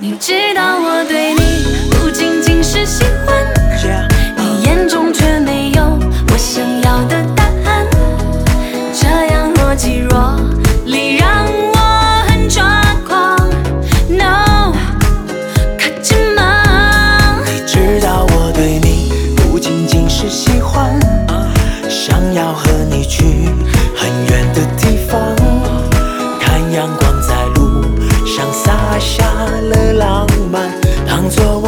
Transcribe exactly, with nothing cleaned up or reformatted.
你知道我对你不仅仅是喜欢， Yeah 你眼中却没有我想要的答案。这样若即若离让我很抓狂。No， 可怎么？ 你知道我对你不仅仅是喜欢，想要和你去很远的地方，看阳光在路上洒下了浪漫，当作